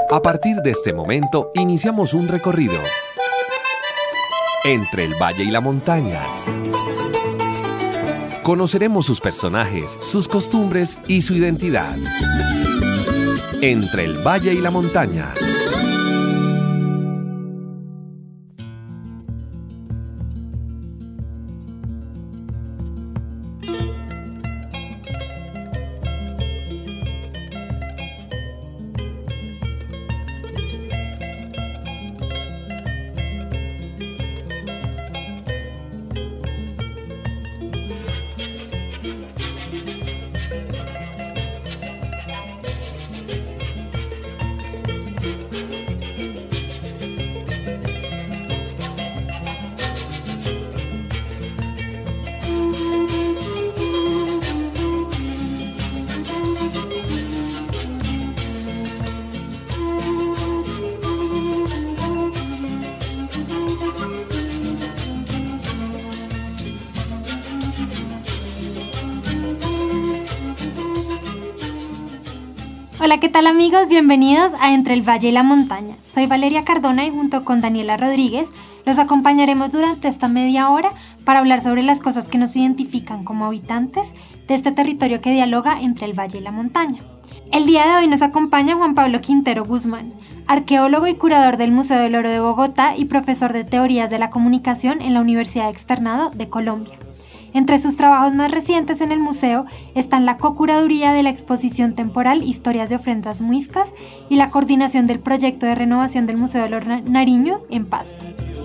A partir de este momento, iniciamos un recorrido entre el valle y la montaña. Conoceremos sus personajes, sus costumbres y su identidad. Entre el valle y la montaña. Hola, ¿qué tal amigos? Bienvenidos a Entre el Valle y la Montaña. Soy Valeria Cardona y junto con Daniela Rodríguez los acompañaremos durante esta media hora para hablar sobre las cosas que nos identifican como habitantes de este territorio que dialoga entre el valle y la montaña. El día de hoy nos acompaña Juan Pablo Quintero Guzmán, arqueólogo y curador del Museo del Oro de Bogotá y profesor de Teorías de la Comunicación en la Universidad Externado de Colombia. Entre sus trabajos más recientes en el museo están la co-curaduría de la exposición temporal Historias de ofrendas muiscas y la coordinación del proyecto de renovación del Museo del Oro Nariño en Pasto.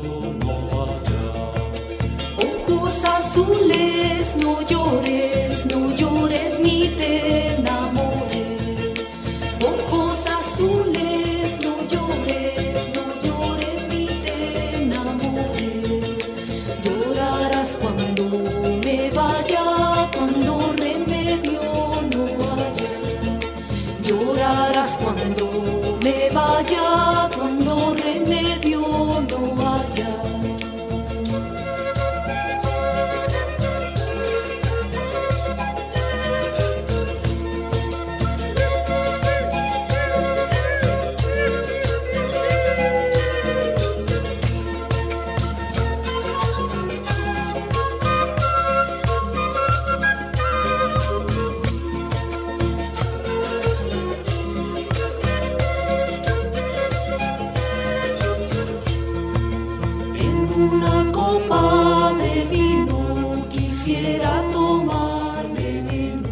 Ojos azules, no llores ni te enamores. Ojos azules, no llores ni te enamores. Llorarás cuando me vaya, cuando remedio no haya. Llorarás cuando me vaya, cuando remedio no haya. Una copa de vino quisiera tomar veneno.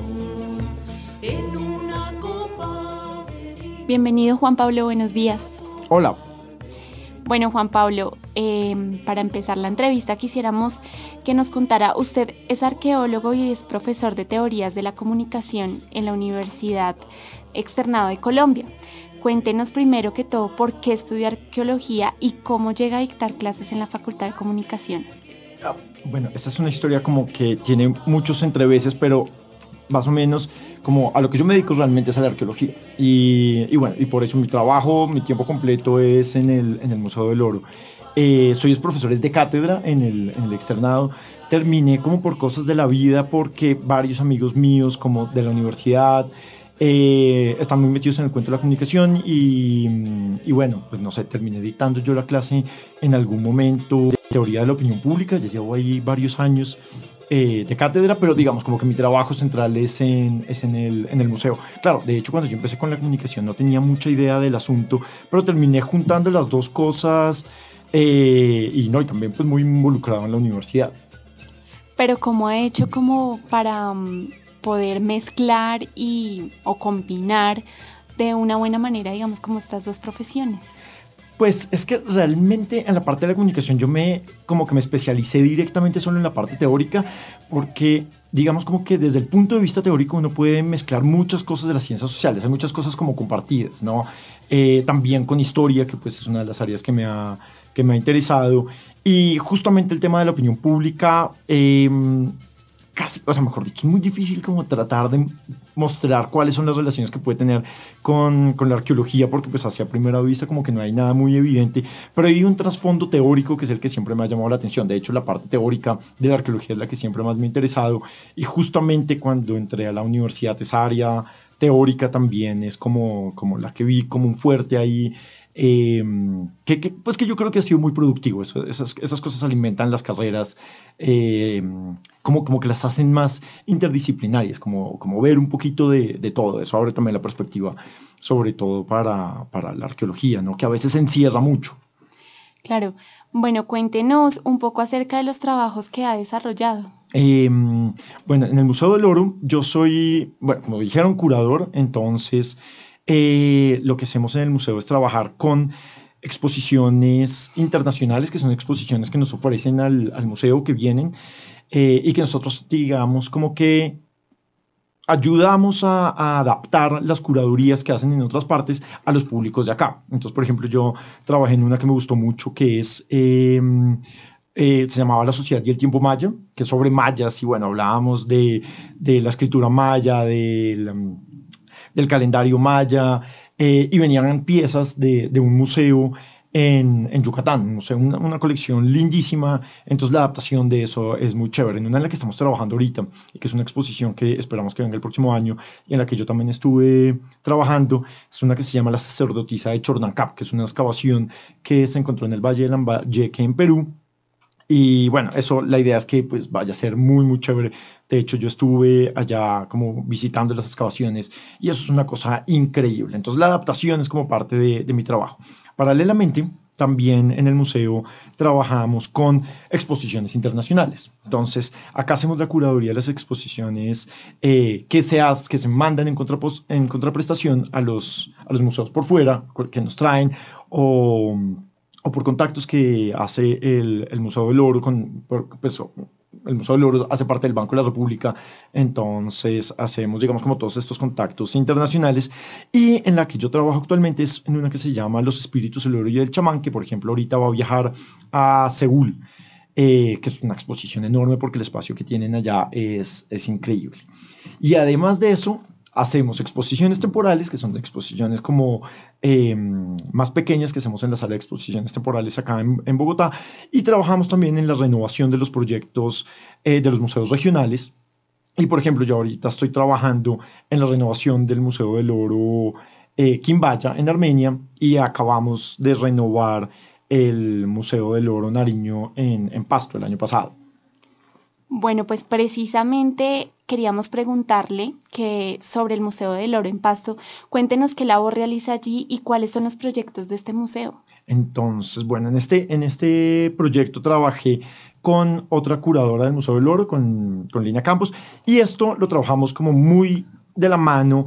En una copa de vino. Bienvenido Juan Pablo, buenos días. Hola. Bueno Juan Pablo, para empezar la entrevista quisiéramos que nos contara, usted es arqueólogo y es profesor de Teorías de la Comunicación en la Universidad Externado de Colombia. Cuéntenos primero que todo por qué estudió arqueología y cómo llega a dictar clases en la Facultad de Comunicación. Bueno, esta es una historia como que tiene muchos entreveses, pero más o menos como a lo que yo me dedico realmente es a la arqueología. Y bueno, y por eso mi trabajo, mi tiempo completo es en el Museo del Oro. Soy profesor de cátedra en el externado. Terminé como por cosas de la vida porque varios amigos míos como de la universidad están muy metidos en el cuento de la comunicación y bueno, pues no sé, terminé dictando yo la clase en algún momento de teoría de la opinión pública. Ya llevo ahí varios años de cátedra, pero digamos como que mi trabajo central es en el museo. Claro, de hecho cuando yo empecé con la comunicación no tenía mucha idea del asunto, pero terminé juntando las dos cosas y también pues muy involucrado en la universidad. Pero ¿cómo ha hecho como para poder mezclar o combinar de una buena manera, digamos, como estas dos profesiones? Pues es que realmente en la parte de la comunicación yo como que me especialicé directamente solo en la parte teórica, porque digamos como que desde el punto de vista teórico uno puede mezclar muchas cosas de las ciencias sociales, hay muchas cosas como compartidas, ¿no? También con historia, que pues es una de las áreas que me ha interesado, y justamente el tema de la opinión pública, casi, o sea, mejor dicho, es muy difícil como tratar de mostrar cuáles son las relaciones que puede tener con la arqueología, porque pues hacia primera vista como que no hay nada muy evidente, pero hay un trasfondo teórico que es el que siempre me ha llamado la atención. De hecho, la parte teórica de la arqueología es la que siempre más me ha interesado, y justamente cuando entré a la universidad esa área teórica también es como la que vi como un fuerte ahí, pues que yo creo que ha sido muy productivo. Esas cosas alimentan las carreras, como que las hacen más interdisciplinarias, como ver un poquito de todo. Eso abre también la perspectiva, sobre todo para la arqueología, ¿no? Que a veces se encierra mucho. Claro. Bueno, cuéntenos un poco acerca de los trabajos que ha desarrollado. Bueno, en el Museo del Oro yo soy, bueno, como dijeron, curador. Entonces lo que hacemos en el museo es trabajar con exposiciones internacionales, que son exposiciones que nos ofrecen al museo, que vienen, y que nosotros, digamos, como que ayudamos a adaptar las curadurías que hacen en otras partes a los públicos de acá. Entonces, por ejemplo, yo trabajé en una que me gustó mucho, que es se llamaba La Sociedad y el Tiempo Maya, que es sobre mayas, y bueno, hablábamos de la escritura maya, del calendario maya, y venían piezas de un museo en Yucatán, una colección lindísima. Entonces la adaptación de eso es muy chévere. En una en la que estamos trabajando ahorita, y que es una exposición que esperamos que venga el próximo año, y en la que yo también estuve trabajando, es una que se llama La Sacerdotisa de Chornancap, que es una excavación que se encontró en el Valle de Lambayeque, en Perú. Y bueno, la idea es que pues vaya a ser muy, muy chévere. De hecho, yo estuve allá como visitando las excavaciones, y eso es una cosa increíble. Entonces la adaptación es como parte de mi trabajo. Paralelamente, también en el museo trabajamos con exposiciones internacionales. Entonces, acá hacemos la curaduría de las exposiciones que se mandan en contraprestación a los museos por fuera, que nos traen, o por contactos que hace el Museo del Oro. El Museo del Oro hace parte del Banco de la República, entonces hacemos, digamos, como todos estos contactos internacionales. Y en la que yo trabajo actualmente es en una que se llama Los Espíritus, el Oro y el Chamán, que por ejemplo ahorita va a viajar a Seúl, que es una exposición enorme porque el espacio que tienen allá es increíble. Y además de eso, hacemos exposiciones temporales, que son exposiciones como más pequeñas, que hacemos en la sala de exposiciones temporales acá en Bogotá, y trabajamos también en la renovación de los proyectos de los museos regionales. Y por ejemplo, yo ahorita estoy trabajando en la renovación del Museo del Oro Quimbaya en Armenia, y acabamos de renovar el Museo del Oro Nariño en Pasto el año pasado. Bueno, pues precisamente queríamos preguntarle sobre el Museo del Oro en Pasto. Cuéntenos qué labor realiza allí y cuáles son los proyectos de este museo. Entonces, bueno, en este proyecto trabajé con otra curadora del Museo del Oro, con Lina Campos, y esto lo trabajamos como muy de la mano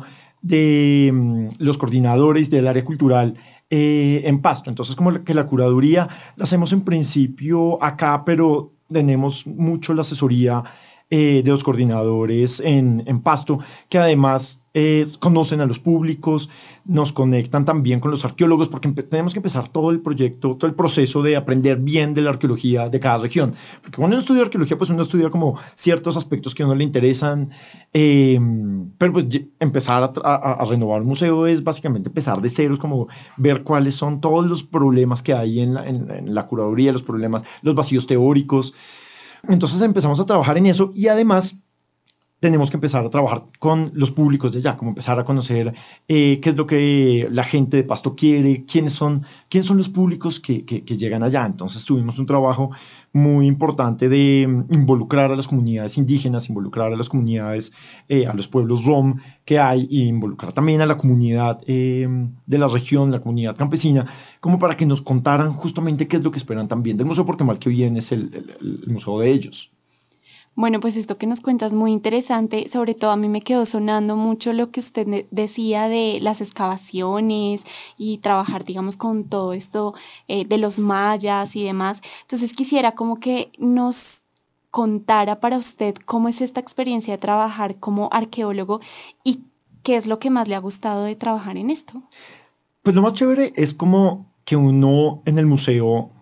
de los coordinadores del área cultural en Pasto. Entonces, como que la curaduría la hacemos en principio acá, pero tenemos mucho la asesoría de los coordinadores en Pasto, que además conocen a los públicos, nos conectan también con los arqueólogos, porque tenemos que empezar todo el proyecto, todo el proceso de aprender bien de la arqueología de cada región. Porque cuando uno estudia arqueología, pues uno estudia como ciertos aspectos que a uno le interesan, pero pues empezar a renovar un museo es básicamente empezar de cero, es como ver cuáles son todos los problemas que hay en la curaduría, los problemas, los vacíos teóricos. Entonces empezamos a trabajar en eso, y además tenemos que empezar a trabajar con los públicos de allá, como empezar a conocer qué es lo que la gente de Pasto quiere, quiénes son los públicos que llegan allá. Entonces tuvimos un trabajo muy importante de involucrar a las comunidades indígenas, involucrar a las comunidades, a los pueblos rom que hay, e involucrar también a la comunidad de la región, la comunidad campesina, como para que nos contaran justamente qué es lo que esperan también del museo, porque mal que bien es el museo de ellos. Bueno, pues esto que nos cuentas es muy interesante. Sobre todo a mí me quedó sonando mucho lo que usted decía de las excavaciones y trabajar, digamos, con todo esto de los mayas y demás. Entonces quisiera como que nos contara para usted cómo es esta experiencia de trabajar como arqueólogo y qué es lo que más le ha gustado de trabajar en esto. Pues lo más chévere es como que uno en el museo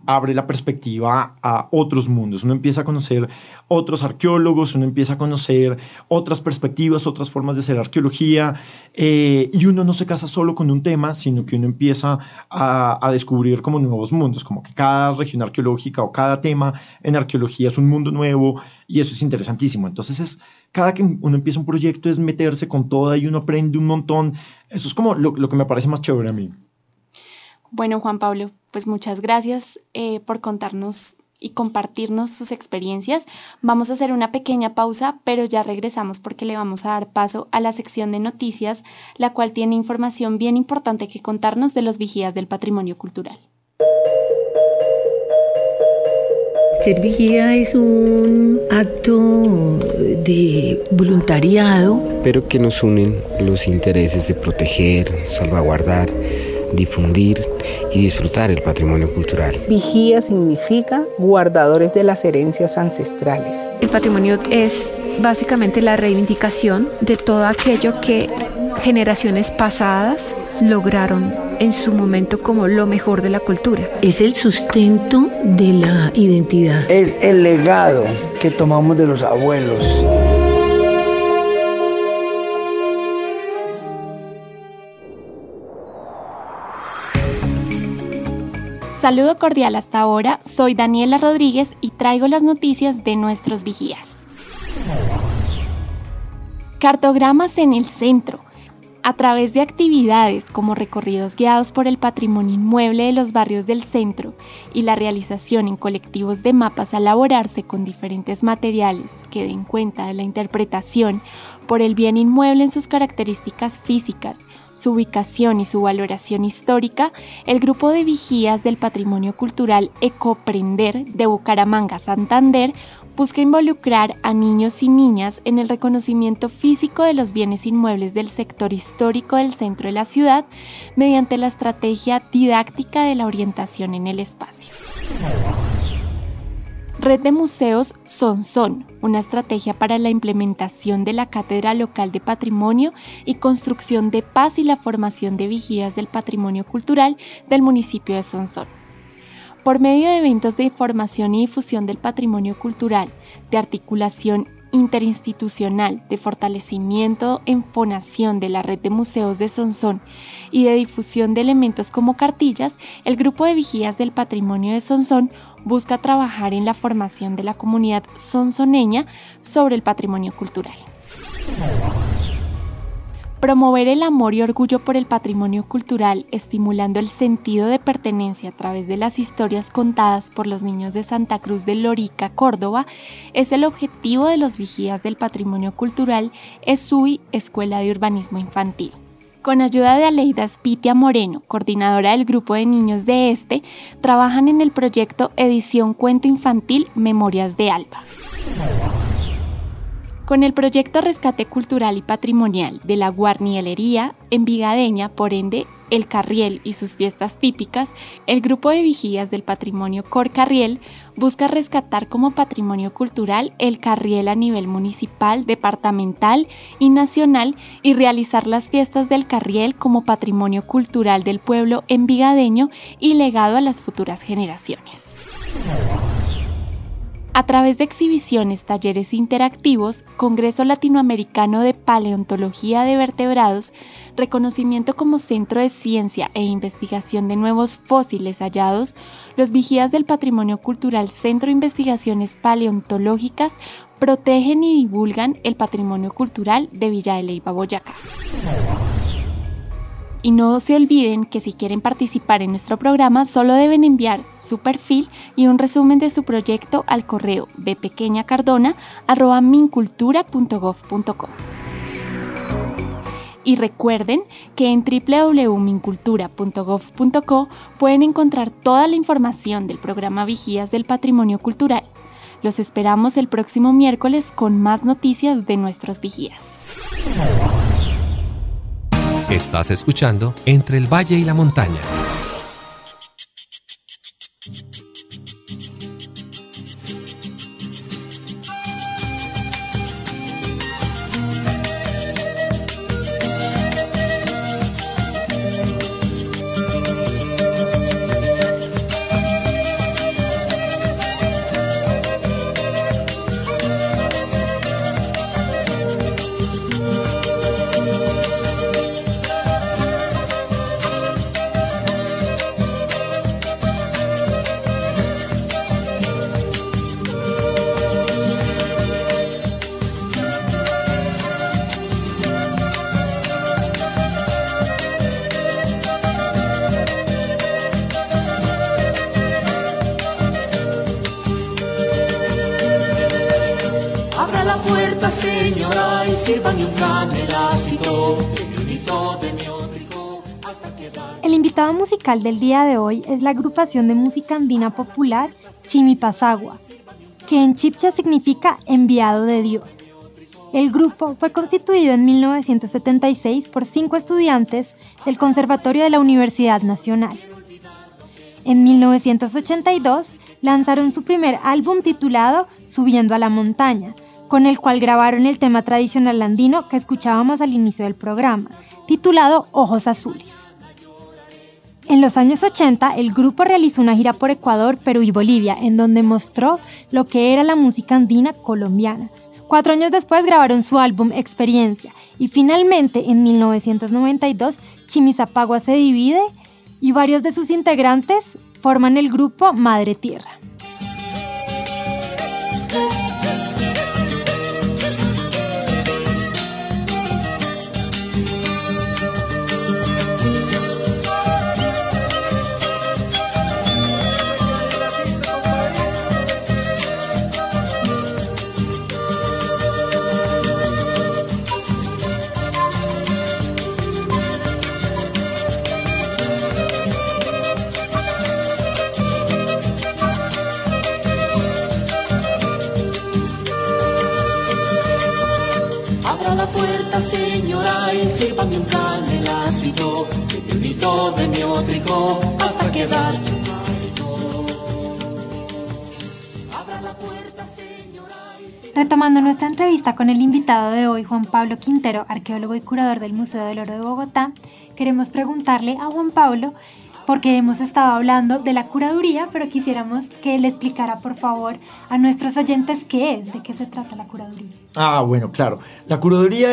abre la perspectiva a otros mundos. Uno empieza a conocer otros arqueólogos, uno empieza a conocer otras perspectivas, otras formas de hacer arqueología, y uno no se casa solo con un tema, sino que uno empieza a descubrir como nuevos mundos, como que cada región arqueológica o cada tema en arqueología es un mundo nuevo, y eso es interesantísimo. Entonces, cada que uno empieza un proyecto es meterse con toda y uno aprende un montón. Eso es como lo que me parece más chévere a mí. Bueno, Juan Pablo, pues muchas gracias por contarnos y compartirnos sus experiencias. Vamos a hacer una pequeña pausa, pero ya regresamos porque le vamos a dar paso a la sección de noticias, la cual tiene información bien importante que contarnos de los vigías del patrimonio cultural. Ser vigía es un acto de voluntariado, pero que nos unen los intereses de proteger, salvaguardar, difundir y disfrutar el patrimonio cultural. Vigía significa guardadores de las herencias ancestrales. El patrimonio es básicamente la reivindicación de todo aquello que generaciones pasadas lograron en su momento como lo mejor de la cultura. Es el sustento de la identidad. Es el legado que tomamos de los abuelos. Saludo cordial hasta ahora, soy Daniela Rodríguez y traigo las noticias de nuestros vigías. Cartogramas en el centro. A través de actividades como recorridos guiados por el patrimonio inmueble de los barrios del centro y la realización en colectivos de mapas a elaborarse con diferentes materiales que den cuenta de la interpretación por el bien inmueble en sus características físicas, su ubicación y su valoración histórica, el grupo de vigías del patrimonio cultural Ecoprender de Bucaramanga, Santander, busca involucrar a niños y niñas en el reconocimiento físico de los bienes inmuebles del sector histórico del centro de la ciudad mediante la estrategia didáctica de la orientación en el espacio. Red de Museos Sonsón, una estrategia para la implementación de la Cátedra Local de Patrimonio y construcción de paz y la formación de vigías del patrimonio cultural del municipio de Sonsón. Por medio de eventos de formación y difusión del patrimonio cultural, de articulación interinstitucional, de fortalecimiento en fonación de la red de museos de Sonsón y de difusión de elementos como cartillas, el grupo de vigías del patrimonio de Sonsón busca trabajar en la formación de la comunidad sonsoneña sobre el patrimonio cultural. Promover el amor y orgullo por el patrimonio cultural, estimulando el sentido de pertenencia a través de las historias contadas por los niños de Santa Cruz de Lorica, Córdoba, es el objetivo de los vigías del patrimonio cultural ESUI, Escuela de Urbanismo Infantil. Con ayuda de Aleida Spitia Moreno, coordinadora del grupo de niños de trabajan en el proyecto Edición Cuento Infantil Memorias de Alba. Con el proyecto Rescate Cultural y Patrimonial de la Guarnielería Envigadeña, por ende, El Carriel y sus fiestas típicas, el grupo de vigías del patrimonio Cor Carriel busca rescatar como patrimonio cultural el Carriel a nivel municipal, departamental y nacional y realizar las fiestas del Carriel como patrimonio cultural del pueblo envigadeño y legado a las futuras generaciones. A través de exhibiciones, talleres interactivos, Congreso Latinoamericano de Paleontología de Vertebrados, reconocimiento como centro de ciencia e investigación de nuevos fósiles hallados, los vigías del patrimonio cultural Centro de Investigaciones Paleontológicas protegen y divulgan el patrimonio cultural de Villa de Leyva, Boyacá. Y no se olviden que si quieren participar en nuestro programa, solo deben enviar su perfil y un resumen de su proyecto al correo bpequeñacardona@mincultura.gov.co. Y recuerden que en www.mincultura.gov.co pueden encontrar toda la información del programa Vigías del Patrimonio Cultural. Los esperamos el próximo miércoles con más noticias de nuestros vigías. Estás escuchando Entre el Valle y la Montaña. puerta, señora, y sírvame un canelacito, de mi otrico, hasta quedar. El invitado musical del día de hoy es la agrupación de música andina popular Chimipasagua, que en chibcha significa enviado de Dios. El grupo fue constituido en 1976 por 5 estudiantes del Conservatorio de la Universidad Nacional. En 1982 lanzaron su primer álbum titulado Subiendo a la Montaña, con el cual grabaron el tema tradicional andino que escuchábamos al inicio del programa, titulado Ojos Azules. En los años 80, el grupo realizó una gira por Ecuador, Perú y Bolivia, en donde mostró lo que era la música andina colombiana. 4 años después grabaron su álbum Experiencia y finalmente en 1992 Chimipasagua se divide y varios de sus integrantes forman el grupo Madre Tierra. La puerta, señora, y sírvame un canelacito, de mi otrico, hasta quedar. Abra la puerta, señora. Retomando nuestra entrevista con el invitado de hoy, Juan Pablo Quintero, arqueólogo y curador del Museo del Oro de Bogotá, queremos preguntarle a Juan Pablo, porque hemos estado hablando de la curaduría, pero quisiéramos que le explicara, por favor, a nuestros oyentes qué es, de qué se trata la curaduría. Bueno, claro. La curaduría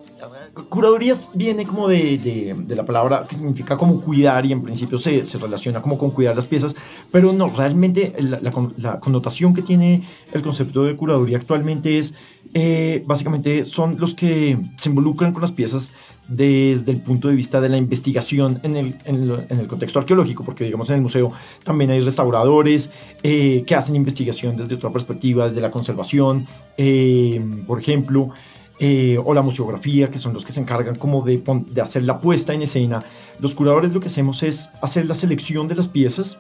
viene como de la palabra que significa como cuidar y en principio se relaciona como con cuidar las piezas, pero no, realmente la connotación que tiene el concepto de curaduría actualmente es, básicamente son los que se involucran con las piezas desde el punto de vista de la investigación en el contexto arqueológico, porque digamos en el museo también hay restauradores que hacen investigación desde otra perspectiva, desde la conservación, por ejemplo, o la museografía, que son los que se encargan como de hacer la puesta en escena. Los curadores lo que hacemos es hacer la selección de las piezas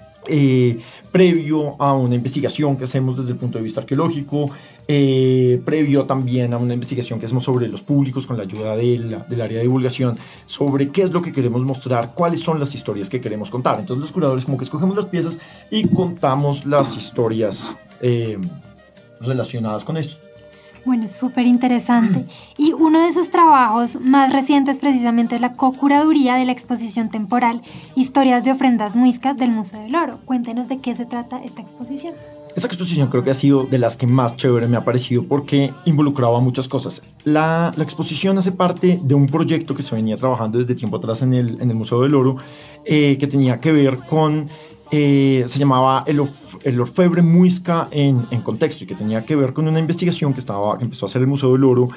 previo a una investigación que hacemos desde el punto de vista arqueológico, previo también a una investigación que hacemos sobre los públicos con la ayuda del área de divulgación, sobre qué es lo que queremos mostrar, cuáles son las historias que queremos contar. Entonces los curadores como que escogemos las piezas y contamos las historias relacionadas con esto. Bueno, es súper interesante. Y uno de sus trabajos más recientes precisamente es la co-curaduría de la exposición temporal Historias de ofrendas muiscas del Museo del Oro. Cuéntenos de qué se trata esta exposición. Esta exposición creo que ha sido de las que más chévere me ha parecido porque involucraba muchas cosas. La exposición hace parte de un proyecto que se venía trabajando desde tiempo atrás en el Museo del Oro, que tenía que ver con... se llamaba el orfebre muisca en contexto, y que tenía que ver con una investigación que empezó a hacer el Museo del Oro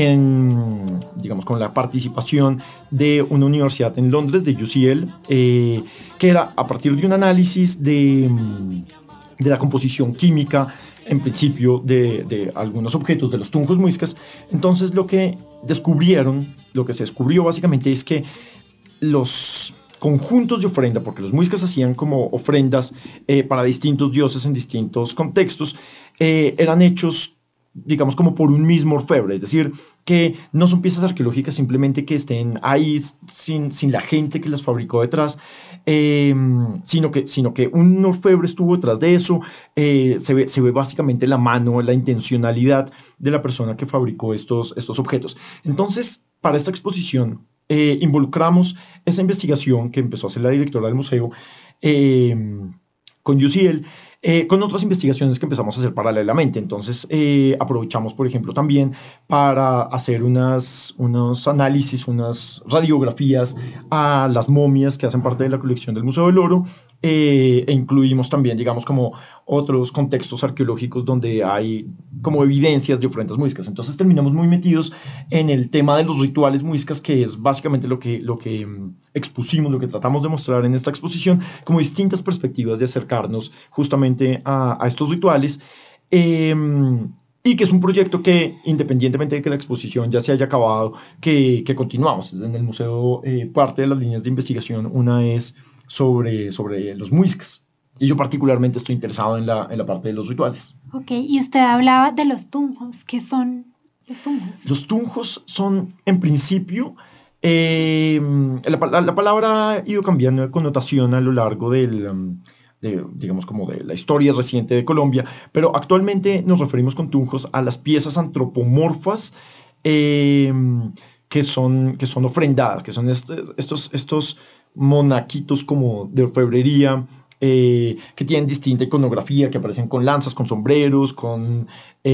con la participación de una universidad en Londres, de UCL, que era a partir de un análisis de la composición química en principio de algunos objetos de los tunjos muiscas. Entonces lo que se descubrió básicamente es que los conjuntos de ofrenda, porque los muiscas hacían como ofrendas para distintos dioses en distintos contextos, eran hechos, digamos, como por un mismo orfebre, es decir, que no son piezas arqueológicas simplemente que estén ahí sin la gente que las fabricó detrás, sino que un orfebre estuvo detrás de eso. Se ve básicamente la mano, la intencionalidad de la persona que fabricó estos objetos. Entonces, para esta exposición, involucramos esa investigación que empezó a hacer la directora del museo con UCL, con otras investigaciones que empezamos a hacer paralelamente. Entonces aprovechamos, por ejemplo, también para hacer unos análisis, unas radiografías a las momias que hacen parte de la colección del Museo del Oro, e incluimos también, digamos, como otros contextos arqueológicos donde hay como evidencias de ofrendas muiscas. Entonces terminamos muy metidos en el tema de los rituales muiscas, que es básicamente lo que expusimos, lo que tratamos de mostrar en esta exposición, como distintas perspectivas de acercarnos justamente a estos rituales. Y y que es un proyecto que, independientemente de que la exposición ya se haya acabado, que continuamos. En el museo, parte de las líneas de investigación, una es sobre los muiscas. Y yo particularmente estoy interesado en la parte de los rituales. Ok, y usted hablaba de los tunjos. ¿Qué son los tunjos? Los tunjos son, en principio, la palabra ha ido cambiando de connotación a lo largo digamos, como de la historia reciente de Colombia, pero actualmente nos referimos con tunjos a las piezas antropomorfas que son ofrendadas, que son estos monaquitos como de orfebrería, que tienen distinta iconografía, que aparecen con lanzas, con sombreros, con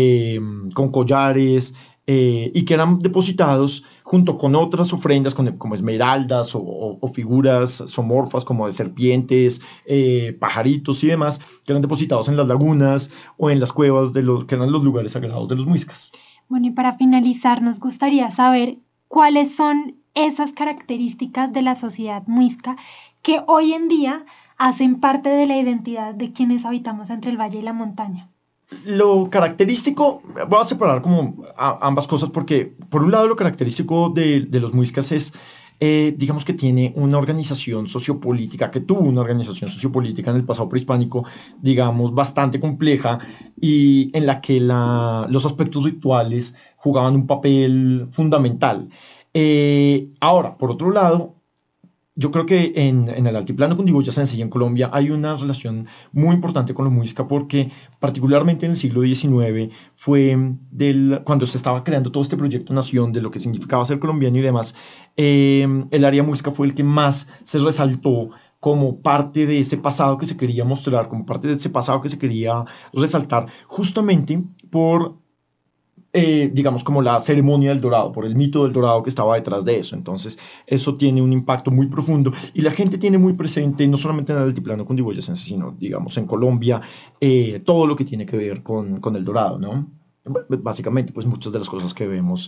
collares, y que eran depositados junto con otras ofrendas como esmeraldas o figuras zoomorfas como de serpientes, pajaritos y demás, que eran depositados en las lagunas o en las cuevas que eran los lugares sagrados de los muiscas. Bueno, y para finalizar, nos gustaría saber cuáles son esas características de la sociedad muisca que hoy en día hacen parte de la identidad de quienes habitamos entre el valle y la montaña. Lo característico, voy a separar como ambas cosas, porque por un lado lo característico de los muiscas es, digamos que tiene una organización sociopolítica, que tuvo una organización sociopolítica en el pasado prehispánico, digamos, bastante compleja, y en la que los aspectos rituales jugaban un papel fundamental. Ahora, por otro lado, yo creo que en el altiplano cundiboyacense y en Colombia hay una relación muy importante con los muisca, porque particularmente en el siglo XIX fue cuando se estaba creando todo este proyecto nación de lo que significaba ser colombiano y demás, el área muisca fue el que más se resaltó como parte de ese pasado que se quería mostrar, como parte de ese pasado que se quería resaltar, justamente por digamos, como la ceremonia del dorado, por el mito del dorado que estaba detrás de eso. Entonces, eso tiene un impacto muy profundo y la gente tiene muy presente, no solamente en el altiplano cundiboyacense, sino, digamos, en Colombia, todo lo que tiene que ver con el dorado, ¿no? Básicamente, pues muchas de las cosas que vemos,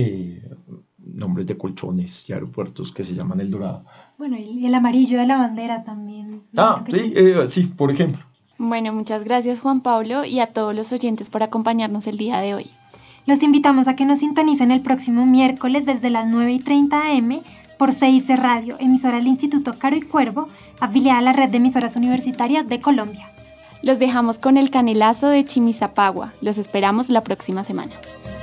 nombres de colchones y aeropuertos que se llaman el dorado. Bueno, y el amarillo de la bandera también. Sí, sí, por ejemplo. Bueno, muchas gracias, Juan Pablo, y a todos los oyentes por acompañarnos el día de hoy. Los invitamos a que nos sintonicen el próximo miércoles desde las 9:30 am por CIC Radio, emisora del Instituto Caro y Cuervo, afiliada a la red de emisoras universitarias de Colombia. Los dejamos con el canelazo de Chimisapagua. Los esperamos la próxima semana.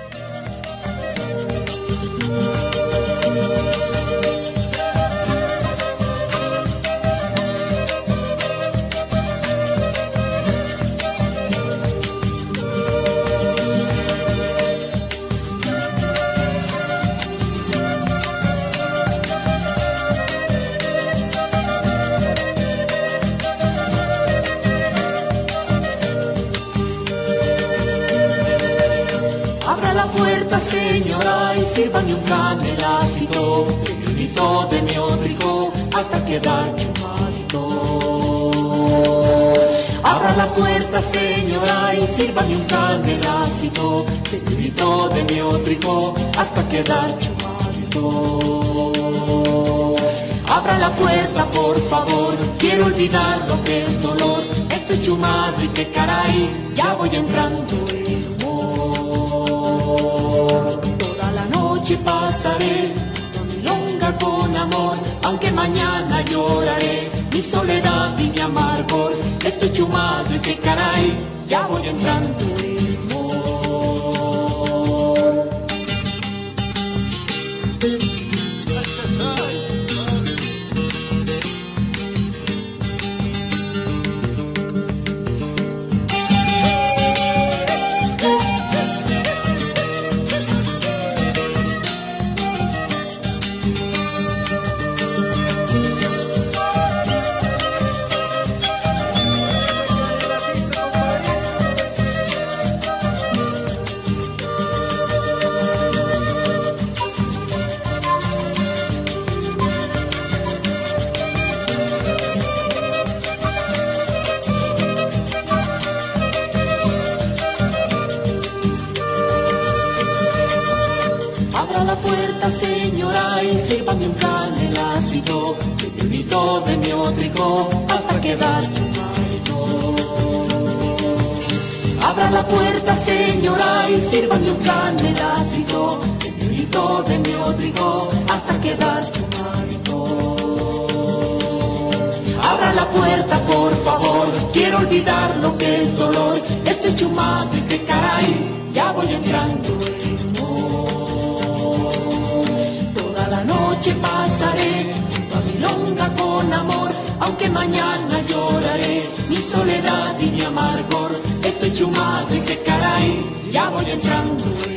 Señora, y sírvame un canelacito, el grito de mi otrico, hasta quedar chupadito. Abra la puerta, señora, y sírvame un canelacito, el grito de mi otrico, hasta quedar chupadito. Abra la puerta, por favor, quiero olvidar lo que es dolor. Estoy chumado y qué caray, ya voy entrando en humor. Toda la noche pasaré con milonga con amor, aunque mañana lloraré mi soledad y mi amargor. Estoy chumado y qué caray, ya voy entrando en humor. Señora, y sírvame un canelacito, el grito de mi otrico, hasta quedar chupadito. Abra Abra la puerta, señora, y sírvame un canelacito, de mi trigo, hasta quedar chumadito. Abra la puerta, por favor, quiero olvidar lo que es dolor. Estoy chumado y que caray, ya voy entrando en humor. Toda la noche pasaré junto a milonga con amor, aunque mañana lloraré mi soledad y mi amargor. Estoy chumado y que caray, ya voy entrando en humor.